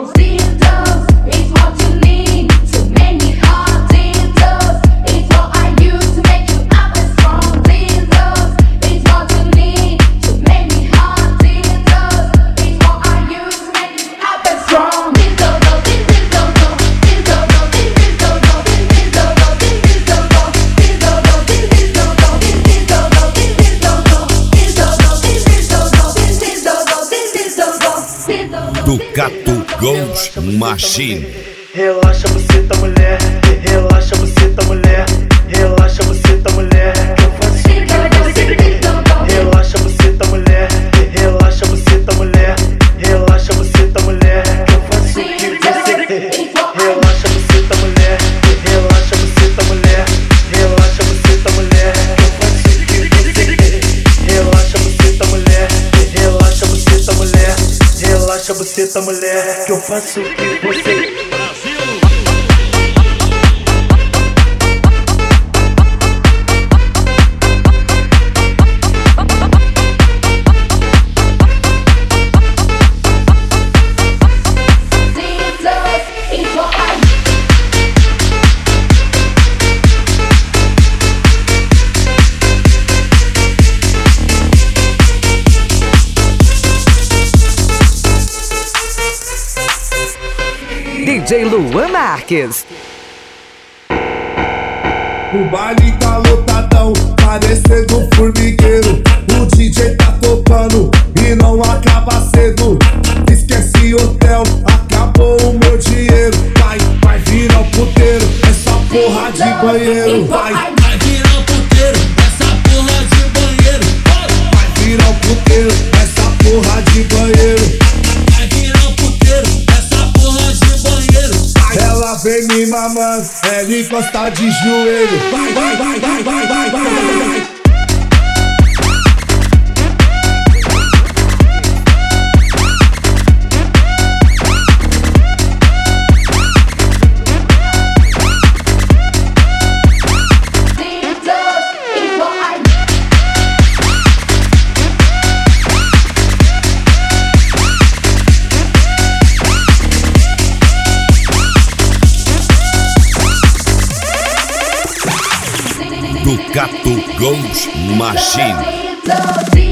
Ducato Gold Machine. Relaxa, buceta, mulher. Relaxa, buceta, mulher. Relaxa, buceta, mulher. Eu faço o que você quer. Relaxa, buceta, mulher. Relaxa, buceta, mulher. Relaxa, buceta, mulher. Eu faço o que você quer. Relaxa, buceta, mulher. Relaxa, buceta, mulher. Relaxa, buceta, mulher. Eu faço o que você quer. Relaxa, buceta, mulher. Relaxa, buceta, mulher. Relaxa, buceta, mulher. Que eu faço o que você quer. DJ Luan Marques. O baile tá lotadão, parecendo um formigueiro. O DJ tá tocando e não acaba cedo. Esquece hotel, acabou o meu dinheiro. Vai virar um puteiro, essa porra de banheiro. Vai virar um puteiro, essa porra de banheiro. Vai virar um puteiro, essa porra de banheiro. Vai virar um puteiro, essa porra de banheiro. Ela vem me mamando, ela encosta de joelho. Vai. Ducato Gold Machine.